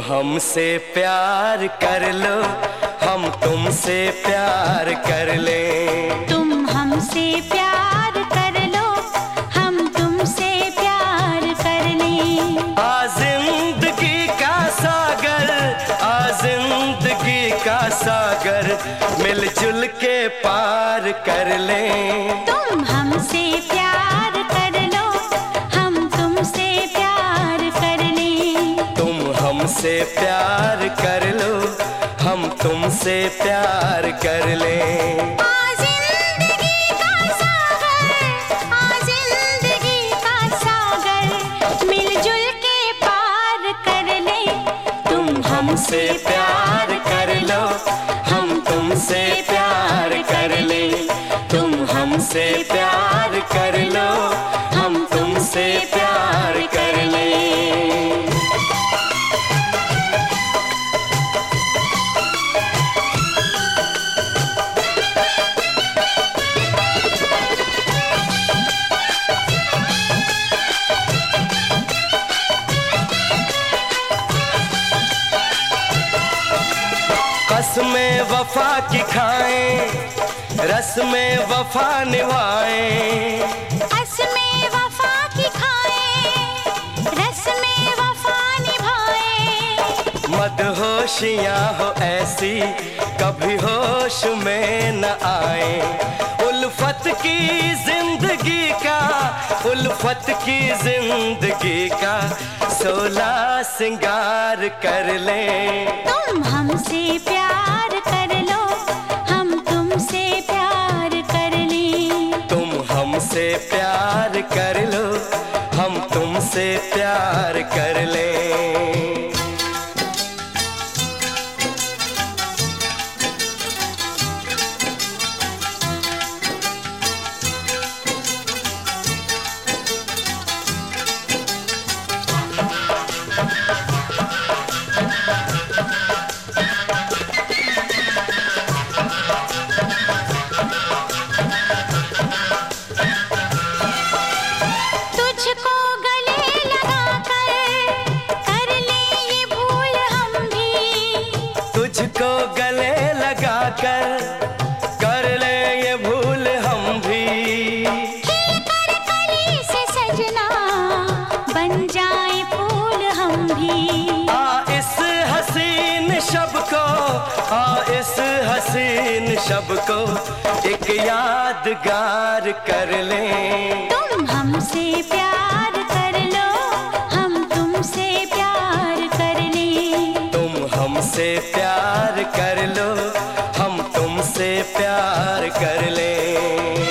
हमसे प्यार कर लो, हम तुमसे प्यार कर लें। तुम हमसे प्यार कर लो, हम तुमसे प्यार कर लें। आ जिंदगी का सागर, आ जिंदगी का सागर, मिलजुल के पार कर लें। तुम हमसे प्यार कर लो, हम तुमसे प्यार कर लें। तुम हमसे प्यार कर लो, हम तुमसे प्यार कर लें। आ जिंदगी का सागर, आ जिंदगी का सागर, मिलजुल के पार कर लें। तुम हमसे प्यार कर लो, हम तुमसे प्यार कर लें। तुम हमसे प्यार कर लो, हम तुमसे प्यार कर लें। कसमें वफा की खाएं, रस्में वफा निभाएं। रस्में वफा की खाएं, रस्में वफा निभाएं। मदहोशियां हो ऐसी कभी होश में न आए। उल्फत की जिंदगी का, उल्फत की जिंदगी का 16 सिंगार कर लें। तुम हमसे प्यार कर लो, हम तुमसे प्यार कर लें। तुम हमसे प्यार कर लो, हम तुमसे प्यार कर लें। तुझको गले लगाकर कर लें ये भूल हम भी। तुझको गले लगाकर कर ले ये भूल हम भी। खिलकर कली से सजना बन जाए फूल हम भी। आ इस हसीन शब को, आ इस हसीन शब को एक यादगार कर लें। तुम हमसे प्यार कर लो, हम तुमसे प्यार कर लें। तुम हमसे प्यार कर लो, हम तुमसे प्यार कर लें।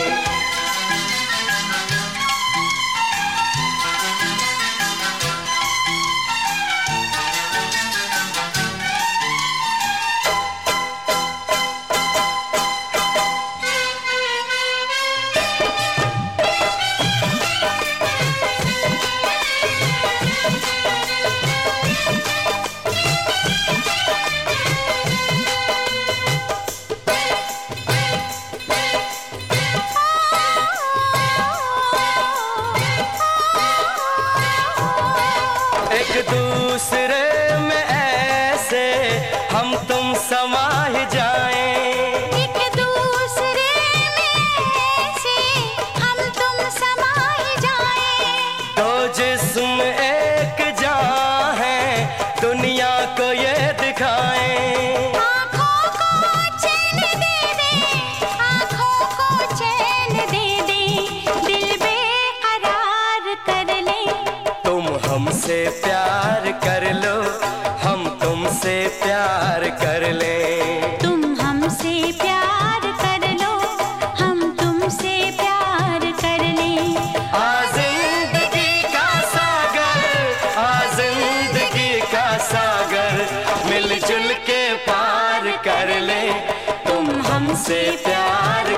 एक दूसरे में ऐसे हम तुम समा ही जाएं। एक दूसरे में ऐसे हम तुम समाए जाएं। दो जिस्म एक जान है, दुनिया को ये दिखाएं। आँखों को चैन दे दे, आँखों को चैन दे दे, दिल बेकरार कर ले। तुम हमसे प्यार कर लो, हम तुमसे प्यार कर लें। तुम हमसे प्यार कर लो, हम तुमसे प्यार कर लें। आ जिंदगी का सागर, आ जिंदगी का सागर, मिलजुल के पार कर ले। तुम हमसे प्यार